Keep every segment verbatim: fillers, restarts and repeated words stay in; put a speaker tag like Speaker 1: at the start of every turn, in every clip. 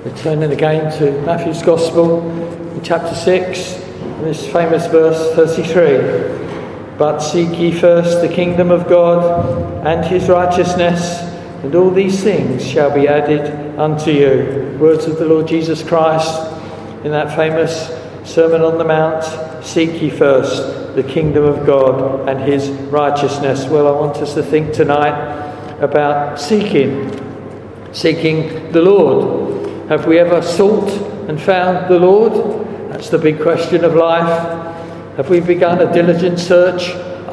Speaker 1: Returning again to Matthew's Gospel, in chapter six, this famous verse thirty-three. But seek ye first the kingdom of God and his righteousness, and all these things shall be added unto you. Words of the Lord Jesus Christ in that famous Sermon on the Mount. Seek ye first the kingdom of God and his righteousness. Well, I want us to think tonight about seeking, seeking the Lord. Have we ever sought and found the Lord? That's the big question of life. Have we begun a diligent search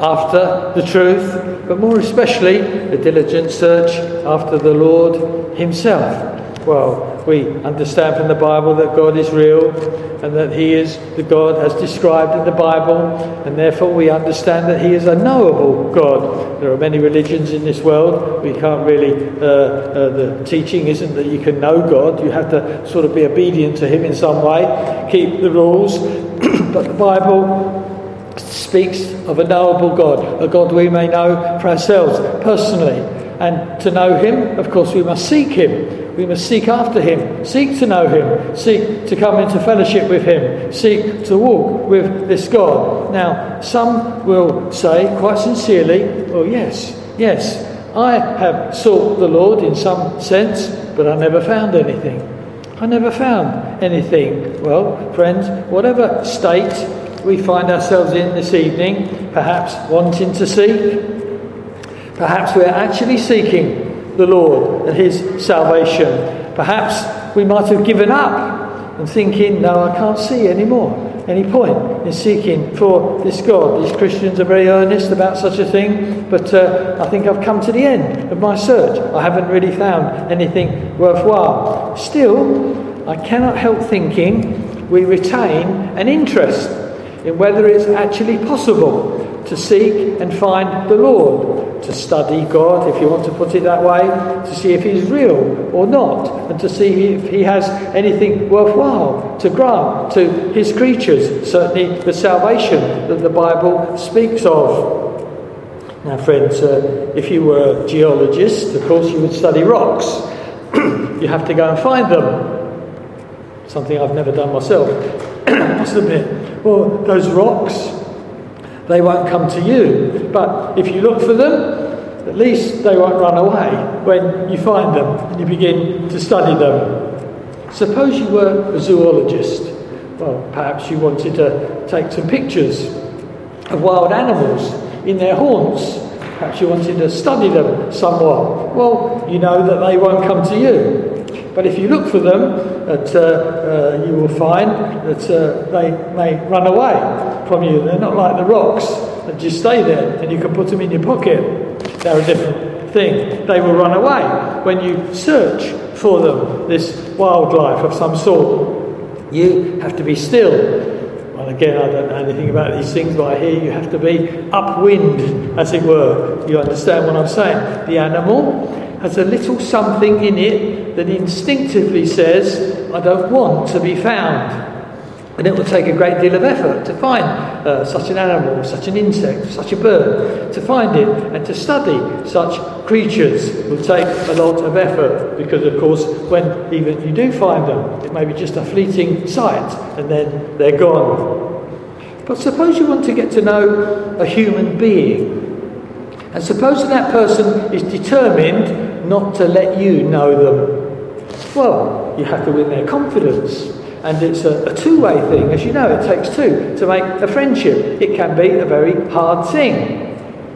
Speaker 1: after the truth, but more especially a diligent search after the Lord himself? Well, we understand from the Bible that God is real and that he is the God as described in the Bible, and therefore we understand that he is a knowable God. There are many religions in this world. We can't really, uh, uh, the teaching isn't that you can know God. You have to sort of be obedient to him in some way, keep the rules. But the Bible speaks of a knowable God, a God we may know for ourselves personally. And to know him, of course, we must seek him. We must seek after him, seek to know him, seek to come into fellowship with him, seek to walk with this God. Now, some will say quite sincerely, well, yes, yes, I have sought the Lord in some sense, but I never found anything. I never found anything. Well, friends, whatever state we find ourselves in this evening, perhaps wanting to seek, perhaps we're actually seeking the Lord and his salvation. Perhaps we might have given up and thinking, no, I can't see any more, any point in seeking for this God. These Christians are very earnest about such a thing, but uh, I think I've come to the end of my search. I haven't really found anything worthwhile. Still, I cannot help thinking we retain an interest in whether it's actually possible to seek and find the Lord, to study God, if you want to put it that way, to see if he's real or not, and to see if he has anything worthwhile to grant to his creatures, certainly the salvation that the Bible speaks of. Now, friends, uh, if you were a geologist, of course you would study rocks. You have to go and find them. Something I've never done myself, I must admit. Well, those rocks, they won't come to you. But if you look for them, at least they won't run away when you find them and you begin to study them. Suppose you were a zoologist. Well, perhaps you wanted to take some pictures of wild animals in their haunts. Perhaps you wanted to study them somewhat. Well, you know that they won't come to you. But if you look for them, that, uh, uh, you will find that uh, they may run away from you. They're not like the rocks that just stay there and you can put them in your pocket. They're a different thing. They will run away when you search for them, this wildlife of some sort. You have to be still. Well, again, I don't know anything about these things, but I hear you have to be upwind, as it were. You understand what I'm saying? The animal has a little something in it that instinctively says, I don't want to be found. And it will take a great deal of effort to find uh, such an animal, such an insect, such a bird, to find it and to study such creatures. It will take a lot of effort because, of course, when even you do find them, it may be just a fleeting sight and then they're gone. But suppose you want to get to know a human being, and suppose that person is determined not to let you know them. Well, you have to win their confidence. And it's a, a two-way thing. As you know, it takes two to make a friendship. It can be a very hard thing.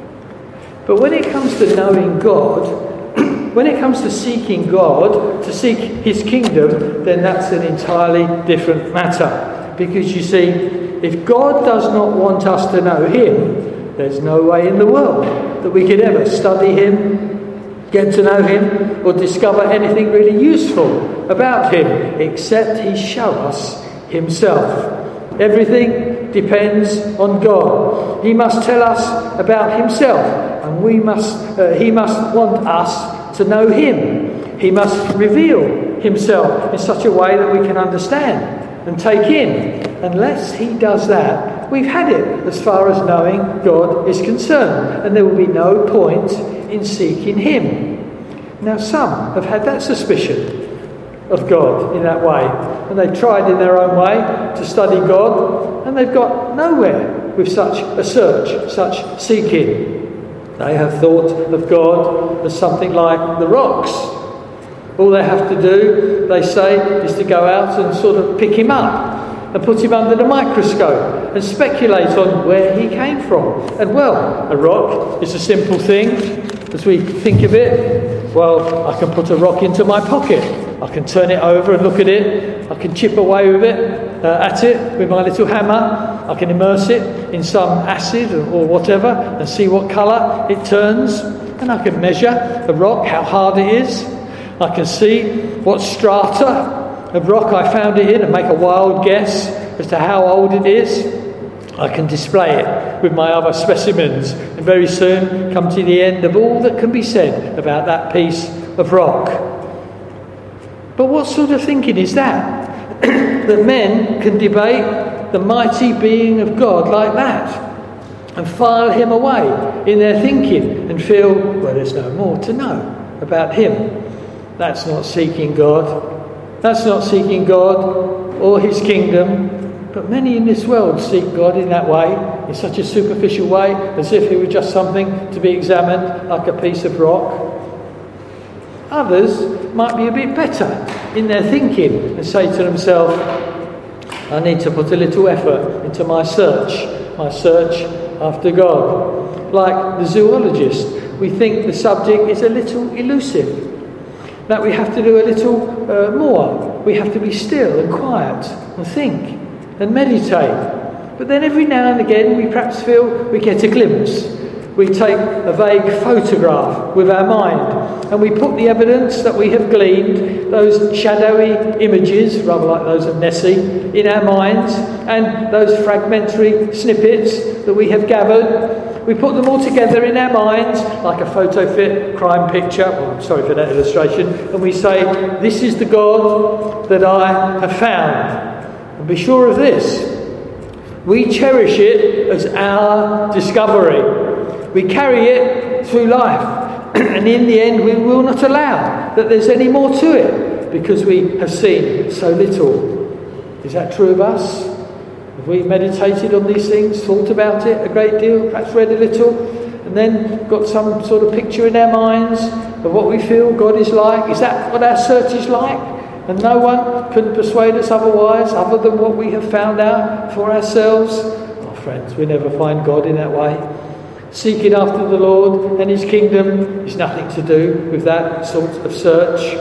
Speaker 1: But when it comes to knowing God, when it comes to seeking God, to seek his kingdom, then that's an entirely different matter. Because you see, if God does not want us to know him, there's no way in the world that we could ever study him, get to know him, or discover anything really useful about him, except he show us himself. Everything depends on God. He must tell us about himself, and we must. Uh, he must want us to know him. He must reveal himself in such a way that we can understand and take in. Unless he does that, we've had it as far as knowing God is concerned, and there will be no point in seeking him. Now, some have had that suspicion. of God in that way. And they've tried in their own way to study God, and they've got nowhere with such a search, such seeking. They have thought of God as something like the rocks. All they have to do, they say, is to go out and sort of pick him up and put him under the microscope and speculate on where he came from. And well, a rock is a simple thing as we think of it. Well, I can put a rock into my pocket. I can turn it over and look at it. I can chip away with it, uh, at it with my little hammer. I can immerse it in some acid or whatever and see what colour it turns. And I can measure the rock, how hard it is. I can see what strata of rock I found it in and make a wild guess as to how old it is. I can display it with my other specimens and very soon come to the end of all that can be said about that piece of rock. But what sort of thinking is that? That men can debate the mighty being of God like that and file him away in their thinking and feel, well, there's no more to know about him. That's not seeking God. That's not seeking God or his kingdom. But many in this world seek God in that way, in such a superficial way, as if he were just something to be examined like a piece of rock. Others might be a bit better in their thinking and say to themselves, I need to put a little effort into my search, my search after God. Like the zoologist, we think the subject is a little elusive, that we have to do a little uh, more. We have to be still and quiet and think and meditate. But then every now and again we perhaps feel we get a glimpse. We take a vague photograph with our mind and we put the evidence that we have gleaned, those shadowy images, rather like those of Nessie, in our minds, and those fragmentary snippets that we have gathered. We put them all together in our minds like a photo fit crime picture. Oh, sorry for that illustration. And we say, this is the God that I have found. And be sure of this. We cherish it as our discovery. We carry it through life. And in the end, we will not allow that there's any more to it because we have seen so little. Is that true of us? Have we meditated on these things, thought about it a great deal, perhaps read a little, and then got some sort of picture in our minds of what we feel God is like? Is that what our search is like? And no one can persuade us otherwise, other than what we have found out for ourselves? Oh, friends, we never find God in that way. Seeking after the Lord and his kingdom is nothing to do with that sort of search.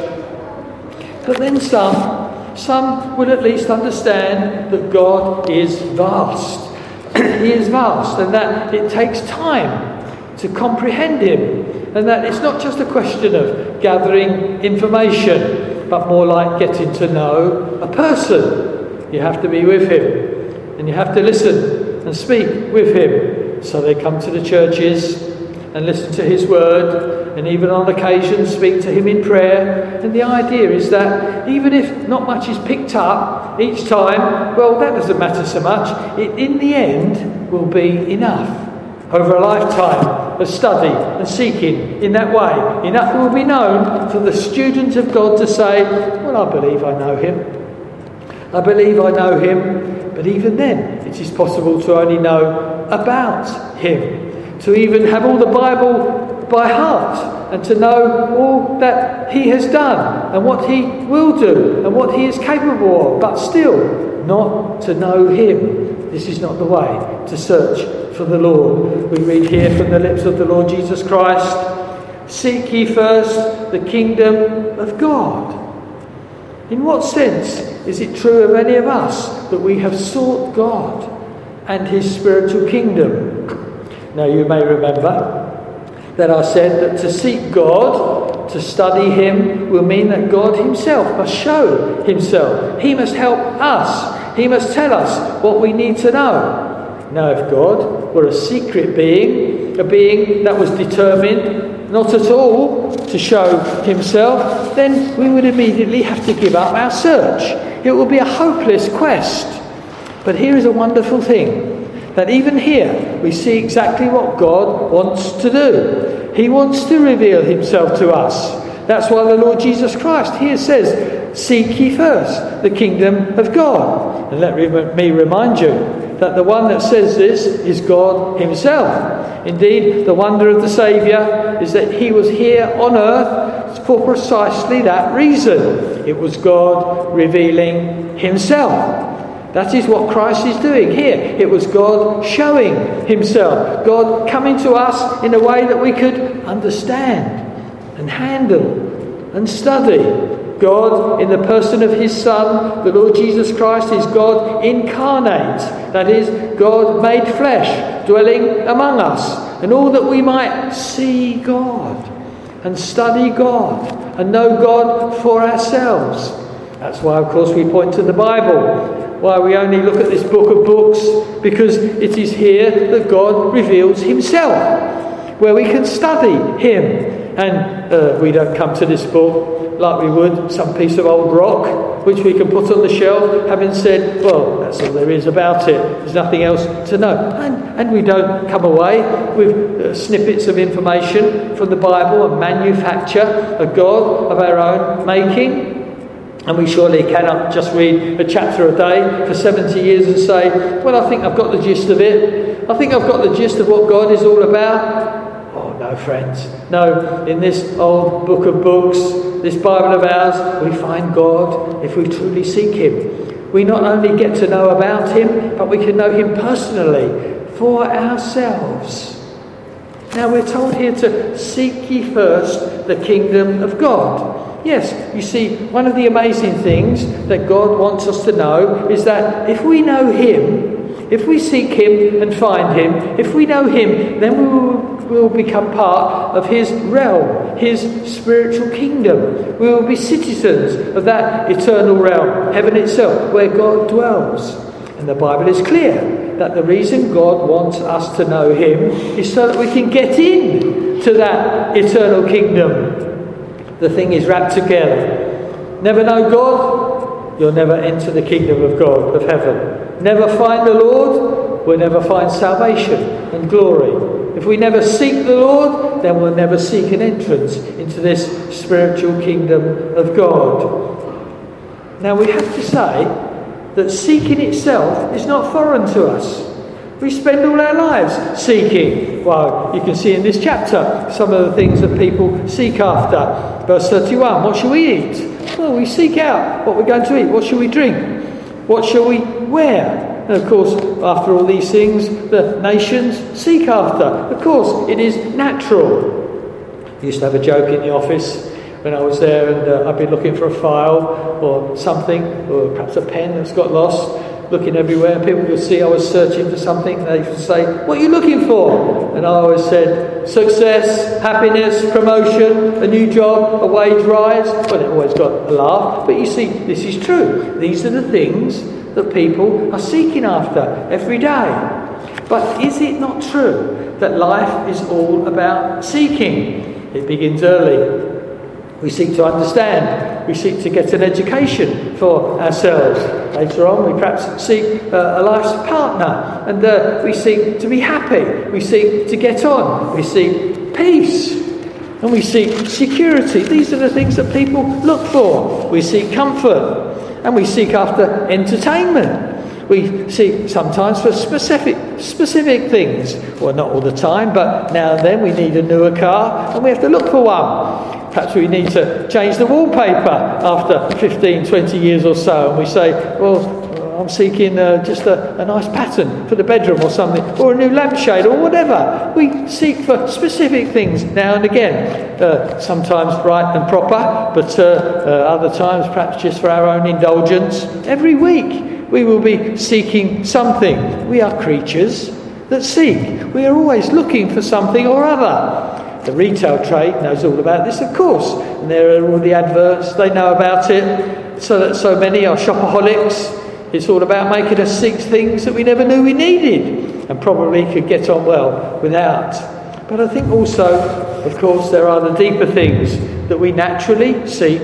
Speaker 1: But then some... Some will at least understand that God is vast. He is vast, and that it takes time to comprehend him, and that it's not just a question of gathering information, but more like getting to know a person. You have to be with him, and you have to listen and speak with him. So they come to the churches and listen to his word, and even on occasion speak to him in prayer. And the idea is that even if not much is picked up each time, well, that doesn't matter so much. It, in the end, will be enough. Over a lifetime of study and seeking in that way, enough will be known for the student of God to say, well, I believe I know him. I believe I know him. But even then, it is possible to only know about him. To even have all the Bible by heart and to know all that he has done and what he will do and what he is capable of, but still not to know him. This is not the way to search for the Lord. We read here from the lips of the Lord Jesus Christ, seek ye first the kingdom of God. In what sense is it true of any of us that we have sought God and his spiritual kingdom? Now, you may remember that I said that to seek God, to study him, will mean that God himself must show himself. He must help us. He must tell us what we need to know. Now, if God were a secret being, a being that was determined not at all to show himself, then we would immediately have to give up our search. It would be a hopeless quest. But here is a wonderful thing. That even here we see exactly what God wants to do. He wants to reveal himself to us. That's why the Lord Jesus Christ here says, seek ye first the kingdom of God. And let me remind you that the one that says this is God himself. Indeed, the wonder of the Saviour is that he was here on earth for precisely that reason. It was God revealing himself. That is what Christ is doing here. It was God showing himself. God coming to us in a way that we could understand and handle and study. God, in the person of his Son, the Lord Jesus Christ, is God incarnate. That is, God made flesh, dwelling among us. And all that we might see God and study God and know God for ourselves. That's why, of course, we point to the Bible. Why we only look at this book of books, because it is here that God reveals himself, where we can study him. And uh, we don't come to this book like we would some piece of old rock, which we can put on the shelf, having said, well, that's all there is about it. There's nothing else to know. And, and we don't come away with uh, snippets of information from the Bible and manufacture a God of our own making. And we surely cannot just read a chapter a day for seventy years and say, well, I think I've got the gist of it. I think I've got the gist of what God is all about. Oh, no, friends. No, in this old book of books, this Bible of ours, we find God if we truly seek him. We not only get to know about him, but we can know him personally for ourselves. Now, we're told here to seek ye first the kingdom of God. Yes, you see, one of the amazing things that God wants us to know is that if we know him, if we seek him and find him, if we know him, then we will, will become part of his realm, his spiritual kingdom. We will be citizens of that eternal realm, heaven itself, where God dwells. And the Bible is clear that the reason God wants us to know him is so that we can get in to that eternal kingdom. The thing is wrapped together. Never know God, you'll never enter the kingdom of God, of heaven. Never find the Lord, we'll never find salvation and glory. If we never seek the Lord, then we'll never seek an entrance into this spiritual kingdom of God. Now, we have to say that seeking itself is not foreign to us. We spend all our lives seeking. Well, you can see in this chapter some of the things that people seek after. Verse thirty-one, what shall we eat? Well, we seek out what we're going to eat. What shall we drink? What shall we wear? And of course, after all these things, the nations seek after. Of course, it is natural. I used to have a joke in the office when I was there, and uh, I'd be looking for a file or something, or perhaps a pen that's got lost. Looking everywhere, people could see I was searching for something. They would say, what are you looking for? And I always said, success, happiness, promotion, a new job, a wage rise. Well, it always got a laugh, but you see, this is true. These are the things that people are seeking after every day. But is it not true that life is all about seeking? It begins early. We seek to understand. We seek to get an education for ourselves. Later on, we perhaps seek uh, a life's partner. And uh, we seek to be happy. We seek to get on. We seek peace. And we seek security. These are the things that people look for. We seek comfort. And we seek after entertainment. We seek sometimes for specific specific things. Well, not all the time, but now and then we need a newer car and we have to look for one. Perhaps we need to change the wallpaper after fifteen, twenty years or so, and we say, well, I'm seeking uh, just a, a nice pattern for the bedroom or something, or a new lampshade or whatever. We seek for specific things now and again, uh, sometimes right and proper, but uh, uh, other times perhaps just for our own indulgence. Every week we will be seeking something. We are creatures that seek. We are always looking for something or other. The retail trade knows all about this, of course, and there are all the adverts, they know about it, so that so many are shopaholics. It's all about making us seek things that we never knew we needed and probably could get on well without. But I think also, of course, there are the deeper things that we naturally seek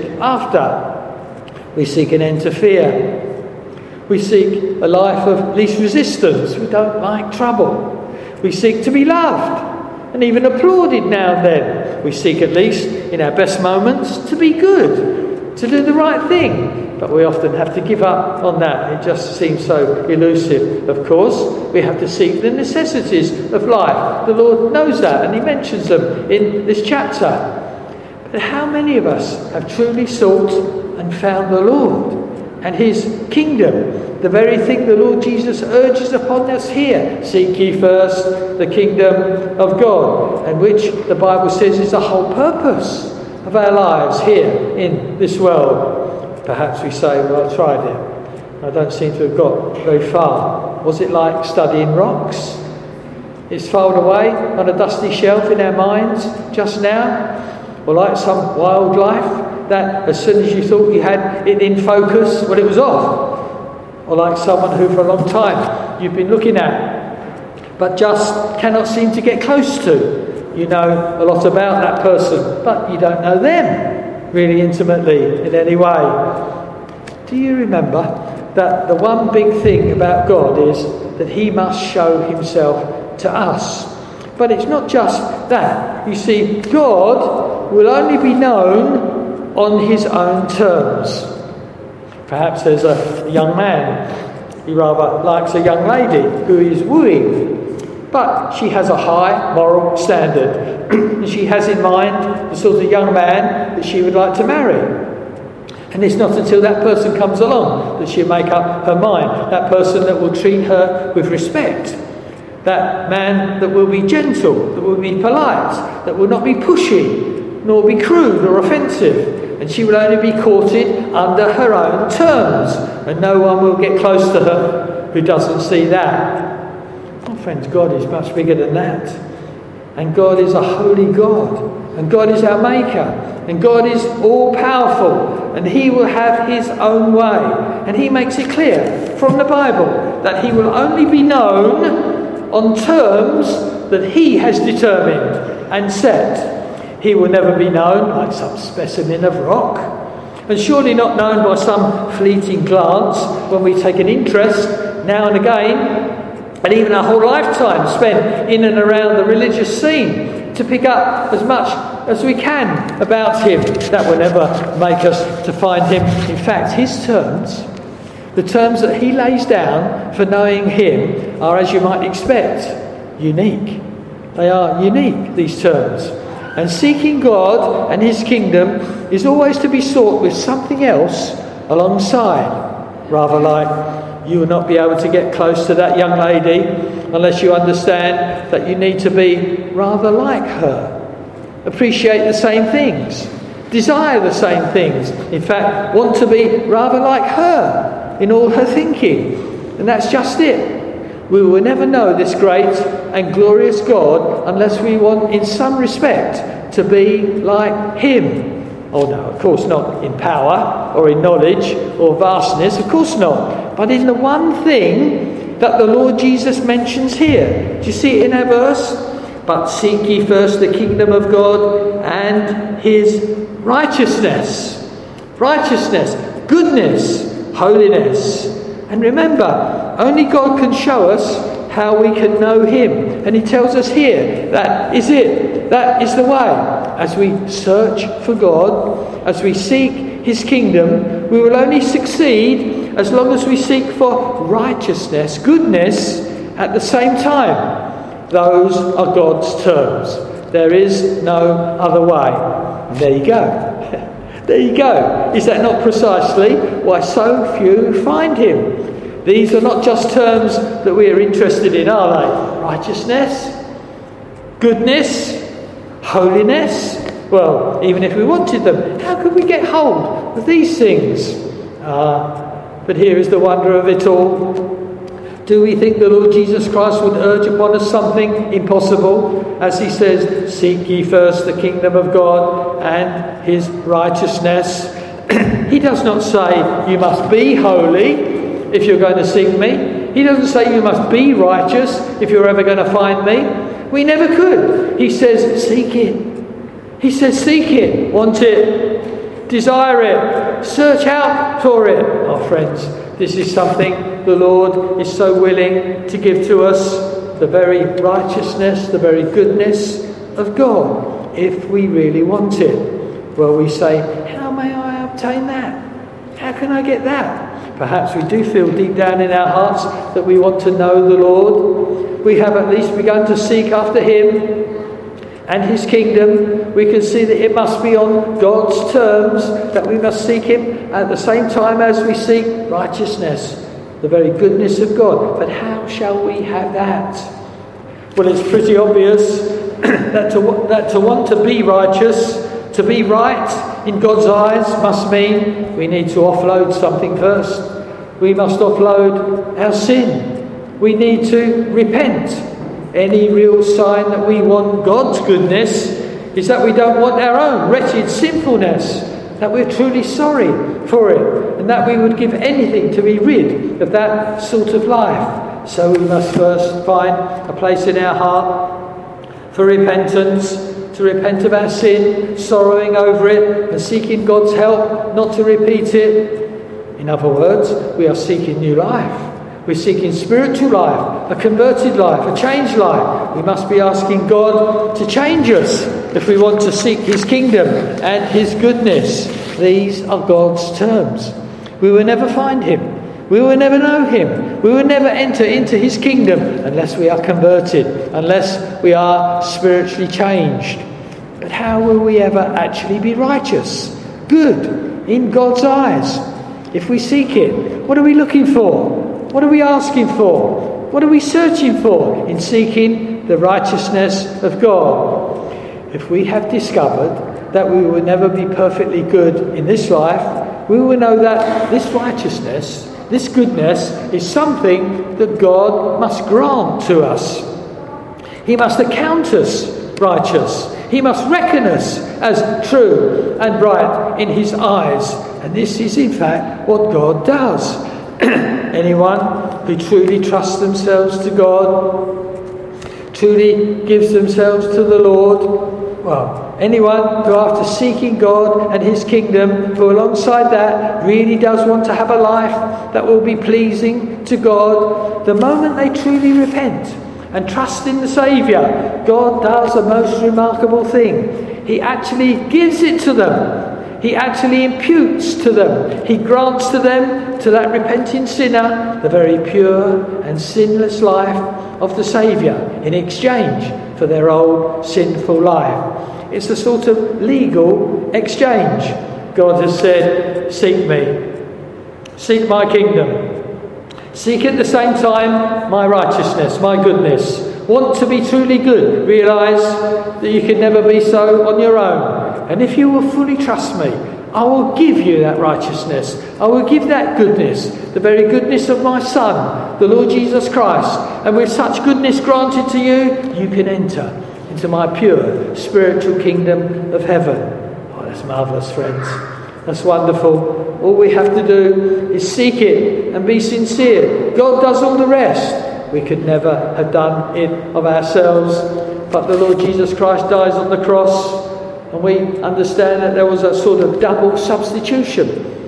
Speaker 1: after. We seek an end to fear. We seek a life of least resistance. We don't like trouble. We seek to be loved and even applauded now and then. We seek, at least in our best moments, to be good. to do the right thing. But we often have to give up on that. It just seems so elusive. Of course, we have to seek the necessities of life. The Lord knows that, and he mentions them in this chapter. But how many of us have truly sought and found the Lord and his kingdom? The very thing the Lord Jesus urges upon us here. Seek ye first the kingdom of God, and which the Bible says is the whole purpose of our lives here in this world. Perhaps we say, well, I tried it. I don't seem to have got very far. Was it like studying rocks? It's filed away on a dusty shelf in our minds just now? Or like some wildlife that as soon as you thought you had it in focus, well, it was off? Or like someone who for a long time you've been looking at but just cannot seem to get close to? You know a lot about that person, but you don't know them really intimately in any way. Do you remember that the one big thing about God is that he must show himself to us? But it's not just that. You see, God will only be known on his own terms. Perhaps there's a young man, he rather likes a young lady who he's wooing, but she has a high moral standard. She has in mind the sort of young man that she would like to marry. And it's not until that person comes along that she'll make up her mind. That person that will treat her with respect. That man that will be gentle, that will be polite, that will not be pushy, nor be crude or offensive. And she will only be courted under her own terms. And no one will get close to her who doesn't see that. Oh, friends, God is much bigger than that. And God is a holy God. And God is our maker. And God is all-powerful. And he will have his own way. And he makes it clear from the Bible that he will only be known on terms that he has determined and set. He will never be known like some specimen of rock. And surely not known by some fleeting glance when we take an interest now and again, and even a whole lifetime spent in and around the religious scene to pick up as much as we can about him. That will never make us to find him. In fact, his terms, the terms that he lays down for knowing him, are, as you might expect, unique. They are unique, these terms. And seeking God and his kingdom is always to be sought with something else alongside. Rather like, you will not be able to get close to that young lady unless you understand that you need to be rather like her. Appreciate the same things. Desire the same things. In fact, want to be rather like her in all her thinking. And that's just it. We will never know this great and glorious God unless we want, in some respect, to be like him. Oh no, of course not in power or in knowledge or vastness, of course not. But in the one thing that the Lord Jesus mentions here. Do you see it in our verse? But seek ye first the kingdom of God and his righteousness. Righteousness, goodness, holiness. And remember, only God can show us how we can know him. And he tells us here, that is it. That is the way. As we search for God, as we seek his kingdom, we will only succeed as long as we seek for righteousness, goodness, at the same time. Those are God's terms. There is no other way. And there you go. There you go. Is that not precisely why so few find him? These are not just terms that we are interested in, are they? Righteousness, goodness, holiness. Well, even if we wanted them, how could we get hold of these things? Ah, but here is the wonder of it all. Do we think the Lord Jesus Christ would urge upon us something impossible? As he says, seek ye first the kingdom of God and his righteousness. He does not say you must be holy if you're going to seek me. He doesn't say you must be righteous if you're ever going to find me. We never could. He says seek it. He says seek it, want it, desire it, search out for it. Oh friends, this is something the Lord is so willing to give to us, the very righteousness, the very goodness of God, if we really want it. Well, we say, how may I obtain that? How can I get that? Perhaps we do feel deep down in our hearts that we want to know the Lord. We have at least begun to seek after him and his kingdom. We can see that it must be on God's terms, that we must seek him at the same time as we seek righteousness, the very goodness of God. But how shall we have that? Well, it's pretty obvious that to, that to want to be righteous, to be right in God's eyes, must mean we need to offload something first. We must offload our sin. We need to repent. Any real sign that we want God's goodness is that we don't want our own wretched sinfulness, that we're truly sorry for it, and that we would give anything to be rid of that sort of life. So we must first find a place in our heart for repentance, to repent of our sin, sorrowing over it, and seeking God's help not to repeat it. In other words, we are seeking new life. We're seeking spiritual life, a converted life, a changed life. We must be asking God to change us if we want to seek his kingdom and his goodness. These are God's terms. We will never find him. We will never know him. We will never enter into his kingdom unless we are converted, unless we are spiritually changed. But how will we ever actually be righteous, good, in God's eyes? If we seek it, what are we looking for? What are we asking for? What are we searching for in seeking the righteousness of God? If we have discovered that we will never be perfectly good in this life, we will know that this righteousness, this goodness, is something that God must grant to us. He must account us righteous. He must reckon us as true and right in his eyes. And this is in fact what God does. Anyone who truly trusts themselves to God, truly gives themselves to the Lord, well, anyone who after seeking God and his kingdom, who alongside that really does want to have a life that will be pleasing to God, the moment they truly repent and trust in the Saviour, God does a most remarkable thing. He actually gives it to them. He actually imputes to them. He grants to them, to that repenting sinner, the very pure and sinless life of the Saviour in exchange for their old sinful life. It's a sort of legal exchange. God has said, seek me. Seek my kingdom. Seek at the same time my righteousness, my goodness. Want to be truly good. Realise that you can never be so on your own. And if you will fully trust me, I will give you that righteousness. I will give that goodness, the very goodness of my Son, the Lord Jesus Christ. And with such goodness granted to you, you can enter into my pure spiritual kingdom of heaven. Oh, that's marvellous, friends. That's wonderful. All we have to do is seek it and be sincere. God does all the rest. We could never have done it of ourselves. But the Lord Jesus Christ dies on the cross. And we understand that there was a sort of double substitution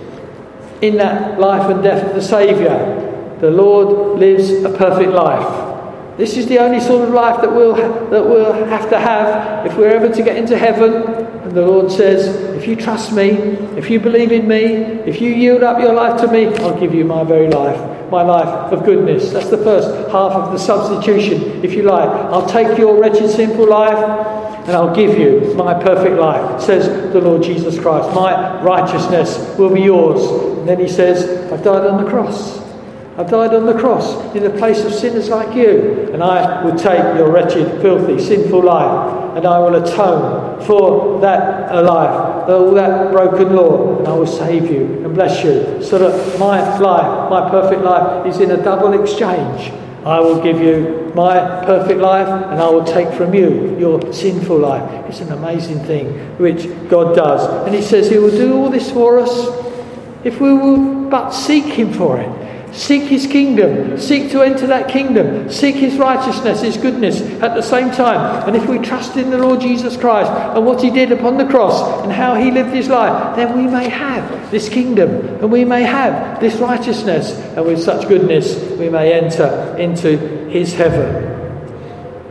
Speaker 1: in that life and death of the Saviour. The Lord lives a perfect life. This is the only sort of life that we'll, ha- that we'll have to have if we're ever to get into heaven. And the Lord says, if you trust me, if you believe in me, if you yield up your life to me, I'll give you my very life, my life of goodness. That's the first half of the substitution, if you like. I'll take your wretched sinful life and I'll give you my perfect life, says the Lord Jesus Christ. My righteousness will be yours. And then he says, I've died on the cross. I've died on the cross in the place of sinners like you. And I will take your wretched, filthy, sinful life, and I will atone for that life, all that broken law, and I will save you and bless you, so that my life, my perfect life, is in a double exchange. I will give you my perfect life, and I will take from you your sinful life. It's an amazing thing which God does. And he says he will do all this for us if we will but seek him for it. Seek his kingdom. Seek to enter that kingdom. Seek his righteousness, his goodness at the same time. And if we trust in the Lord Jesus Christ and what he did upon the cross and how he lived his life, then we may have this kingdom and we may have this righteousness. And with such goodness, we may enter into his heaven.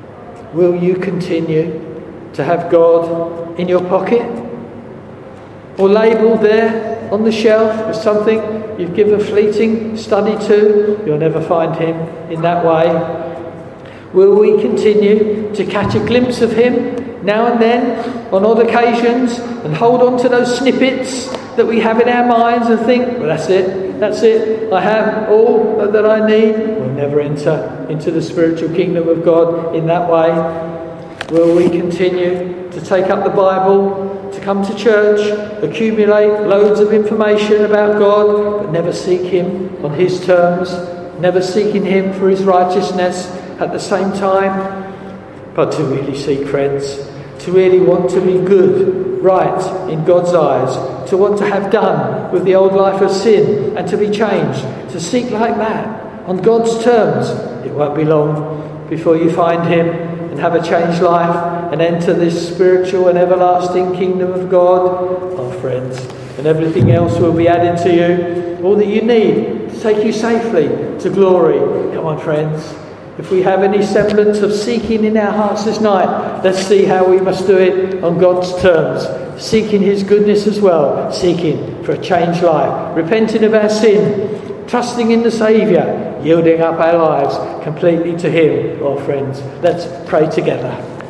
Speaker 1: Will you continue to have God in your pocket? or labelled there on the shelf as something you've given fleeting study to, you'll never find him in that way. Will we continue to catch a glimpse of him now and then on odd occasions and hold on to those snippets that we have in our minds and think, well, that's it, that's it, I have all that I need? We'll never enter into the spiritual kingdom of God in that way. Will we continue to take up the Bible, to come to church, accumulate loads of information about God, but never seek him on his terms, never seeking him for his righteousness at the same time? But to really seek, friends, to really want to be good, right in God's eyes, to want to have done with the old life of sin and to be changed, to seek like that on God's terms, it won't be long before you find him and have a changed life and enter this spiritual and everlasting kingdom of God. Oh, friends, and everything else will be added to you, all that you need to take you safely to glory. Come on, friends. If we have any semblance of seeking in our hearts this night, let's see how we must do it on God's terms. Seeking his goodness as well. Seeking for a changed life. Repenting of our sin. Trusting in the Saviour. Yielding up our lives completely to him. Oh, friends, let's pray together.